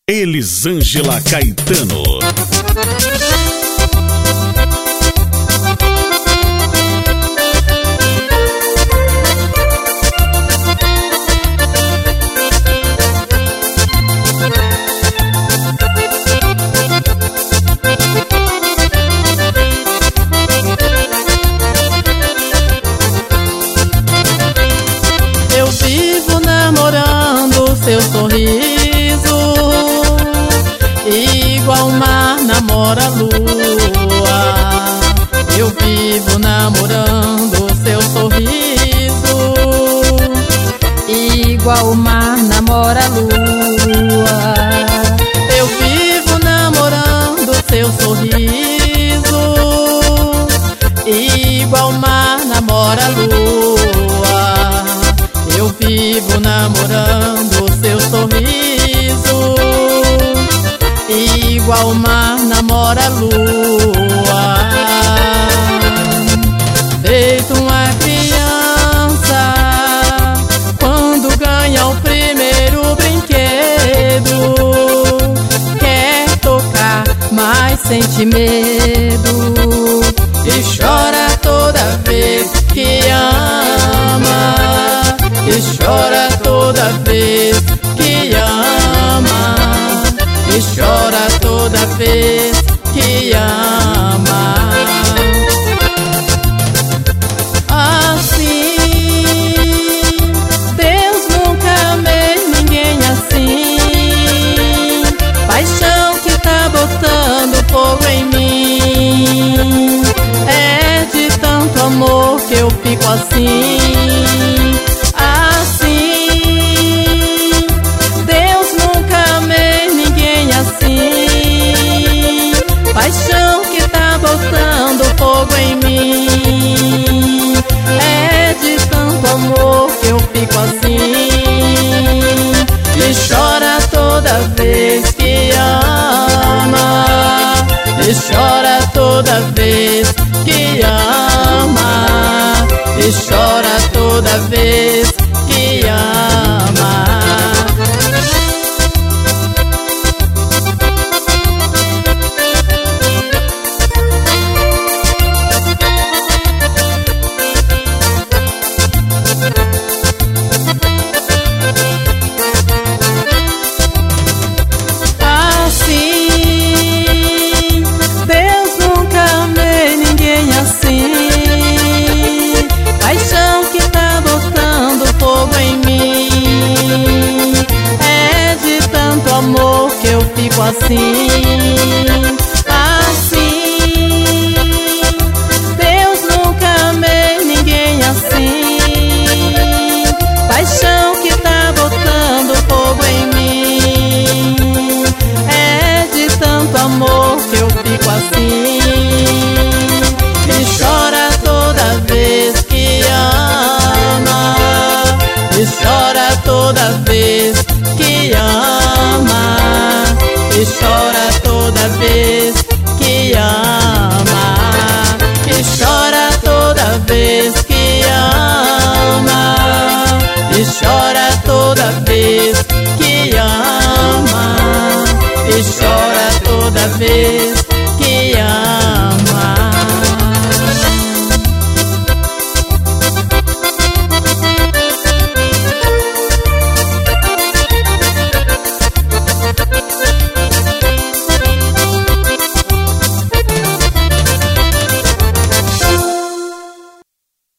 Elisângela Caetano. Eu vivo namorando seu sorriso, igual o mar namora a lua. Eu vivo namorando seu sorriso, igual o mar namora a lua. Eu vivo namorando seu sorriso, igual o mar namora a lua. Eu vivo namorando seu sorriso, igual o mar namora a lua. Feito uma criança quando ganha o primeiro brinquedo, quer tocar, mas sente medo, e chora toda vez que ama, e chora toda vez que ama, e chora toda vez que ama. Assim, Deus nunca amei ninguém assim. Paixão que tá botando fogo em mim. É de tanto amor que eu fico assim. Paixão que tá botando fogo em mim. É de tanto amor que eu fico assim. E chora toda vez que ama, e chora toda vez que ama, e chora toda vez que ama. Paixão que tá botando fogo em mim. É de tanto amor que eu fico assim. Assim, Deus nunca amei ninguém assim. Paixão que tá botando fogo em mim. É de tanto amor que eu fico assim. E chora toda vez que ama, e chora toda vez que ama, e chora toda vez que ama, e chora toda vez que ama, e chora toda vez que ama, e chora toda vez